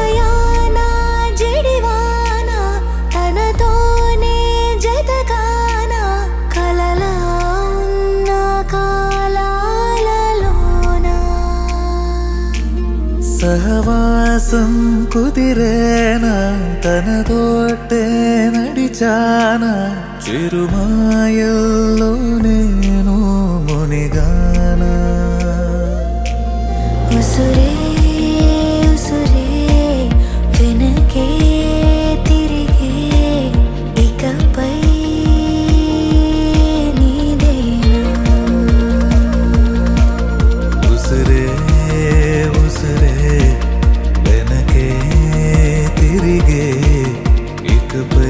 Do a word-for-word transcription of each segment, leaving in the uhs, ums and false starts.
హృదయాన జడివాన తనతోనే జతకాన కలలా ఉన్న కాలాలలోన సహవాసం కుదిరేనా తనతోటే నడిచానా చిరుమాయల్లో నేను మునిగానా ఉసురే ఉసురే వెనకే తిరిగే ఇకపై నీదేనా ఉసురే ఉసురే వెనకే తిరిగే ఇకపై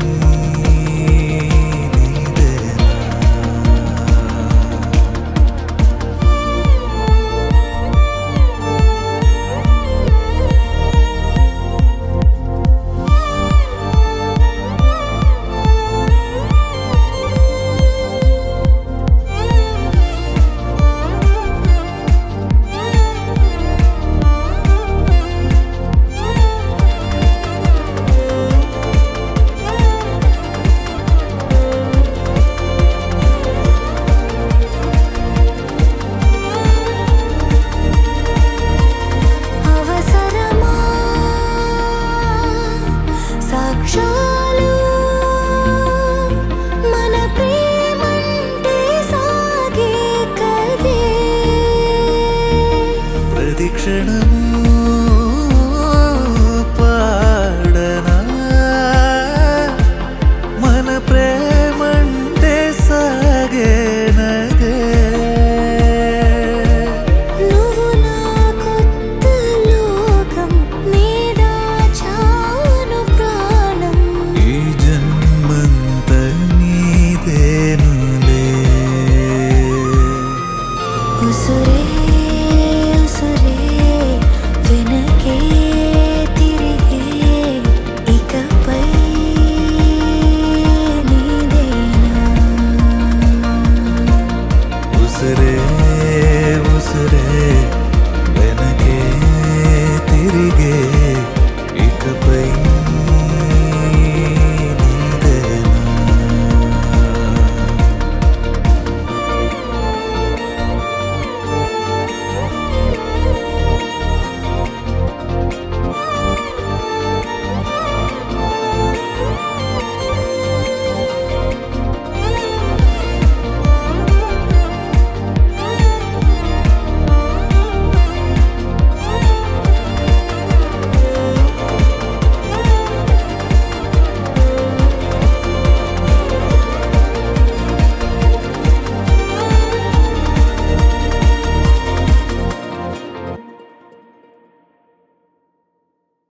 సాక్షాలు మన ప్రేమంటే సాగే కదే ప్రతిక్షణము పాడనా మన ప్రేమంటే సాగేనదే నువ్వు నా కొత్త లోకం నీదా చాను ప్రాణం ఈ జన్మంత నీదేనులే ఉసురే ఉసురే వెనకే తిరిగే ఇకపై నీదేనా ఉసురే ఉసురే వెనకే తిరిగే ఇకపై